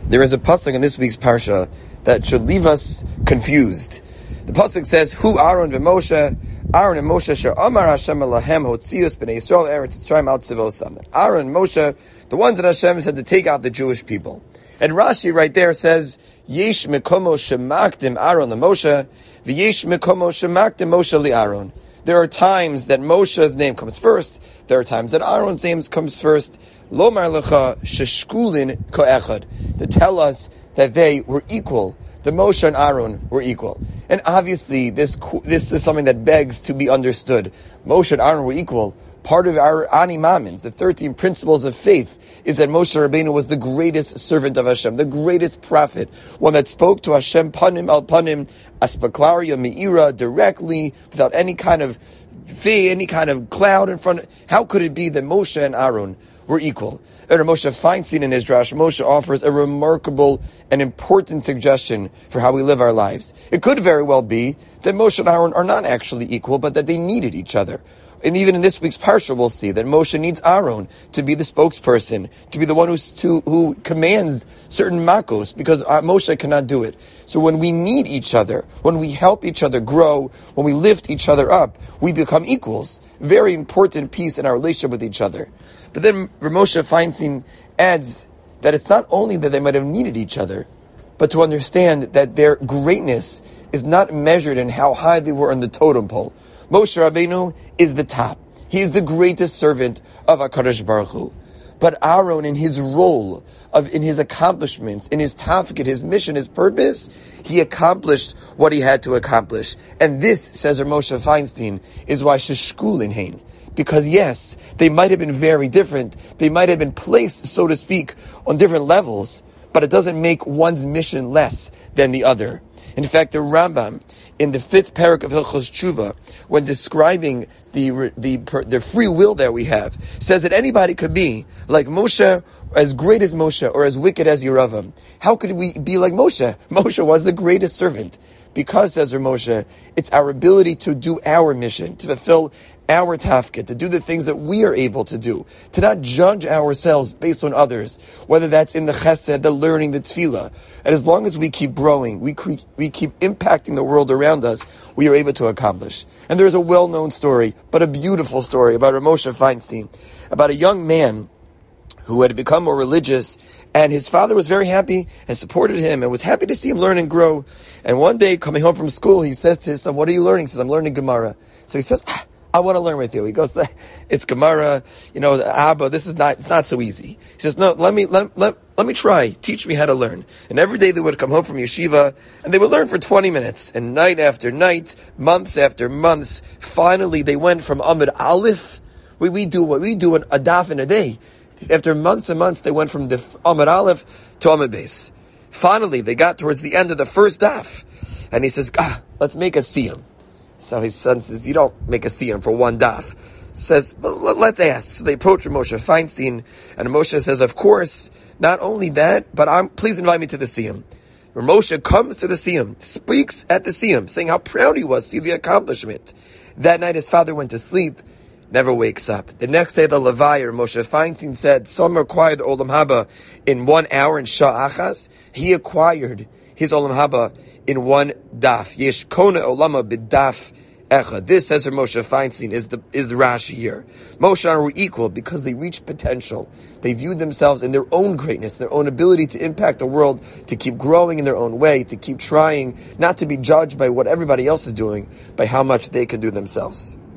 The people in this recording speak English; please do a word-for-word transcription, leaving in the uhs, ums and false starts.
There is a pasuk in this week's parsha that should leave us confused. The pasuk says, "Hu Aaron v'Moshe, Aaron and Moshe she'amar Hashem elahem hotzius b'nei Yisrael eretz Yisrael al tzivosam." Aaron and Moshe, the ones that Hashem said to take out the Jewish people. And Rashi right there says, "Yesh mekomo shemakdim Aaron leMoshe, v'yesh mekomo shemakdim Moshe liAaron." There are times that Moshe's name comes first. There are times that Aaron's name comes first. Lomar lecha sheshkulin ko'echad, to tell us that they were equal. The Moshe and Aaron were equal. And obviously, this this is something that begs to be understood. Moshe and Aaron were equal. Part of our Ani Mamins, the thirteen principles of faith, is that Moshe Rabbeinu was the greatest servant of Hashem, the greatest prophet, one that spoke to Hashem panim al panim, aspaklaria me'ira, directly, without any kind of fee, any kind of cloud in front. How could it be that Moshe and Aaron were equal? And Moshe Feinstein in his drash, Moshe offers a remarkable and important suggestion for how we live our lives. It could very well be that Moshe and Aaron are not actually equal, but that they needed each other. And even in this week's parsha, we'll see that Moshe needs Aaron to be the spokesperson, to be the one who's to, who commands certain makos, because uh, Moshe cannot do it. So when we need each other, when we help each other grow, when we lift each other up, we become equals. Very important piece in our relationship with each other. But then Moshe Feinstein adds that it's not only that they might have needed each other, but to understand that their greatness is not measured in how high they were on the totem pole. Moshe Rabbeinu is the top. He is the greatest servant of HaKadosh Baruch Hu. But Aaron, in his role, of in his accomplishments, in his tafkid, his mission, his purpose, he accomplished what he had to accomplish. And this, says Moshe Feinstein, is why sheshkulin hein. Because yes, they might have been very different. They might have been placed, so to speak, on different levels, but it doesn't make one's mission less than the other. In fact, the Rambam, in the fifth parak of Hilchos Tshuva, when describing the the the free will that we have, says that anybody could be like Moshe, as great as Moshe, or as wicked as Yeravam. How could we be like Moshe? Moshe was the greatest servant. Because, says Moshe, it's our ability to do our mission, to fulfill our tafkid, to do the things that we are able to do, to not judge ourselves based on others, whether that's in the chesed, the learning, the tefillah. And as long as we keep growing, we cre- we keep impacting the world around us, we are able to accomplish. And there's a well-known story, but a beautiful story about Moshe Feinstein, about a young man who had become more religious, and his father was very happy and supported him and was happy to see him learn and grow. And one day, coming home from school, he says to his son, "What are you learning?" He says, "I'm learning Gemara." So he says, ah, I want to learn with you. He goes, it's Gemara, you know, Abba, this is not, it's not so easy. He says, no, let me, let, let, let me try. Teach me how to learn. And every day they would come home from yeshiva and they would learn for twenty minutes. And night after night, months after months, finally they went from Amud Aleph. We, we do what we do an, a daf in a day. After months and months, they went from the Amud Aleph to Amud Beis. Finally, they got towards the end of the first daf. And he says, ah, let's make a siyum. So his son says, you don't make a siyum for one daf. Says, well, let's ask. So they approach Moshe Feinstein, and Moshe says, of course, not only that, but I'm please invite me to the siyum. Moshe comes to the siyum, speaks at the siyum, saying how proud he was to see the accomplishment. That night his father went to sleep, never wakes up. The next day the Levayer, Moshe Feinstein said, some acquired the Olam Haba in one hour in Shah Achas. He acquired his Olam Haba in one daf. Yesh kona olama b'daf echad. This, says Moshe Feinstein, is the is the Rashi here. Moshe and Aaron were equal because they reached potential. They viewed themselves in their own greatness, their own ability to impact the world, to keep growing in their own way, to keep trying, not to be judged by what everybody else is doing, by how much they can do themselves.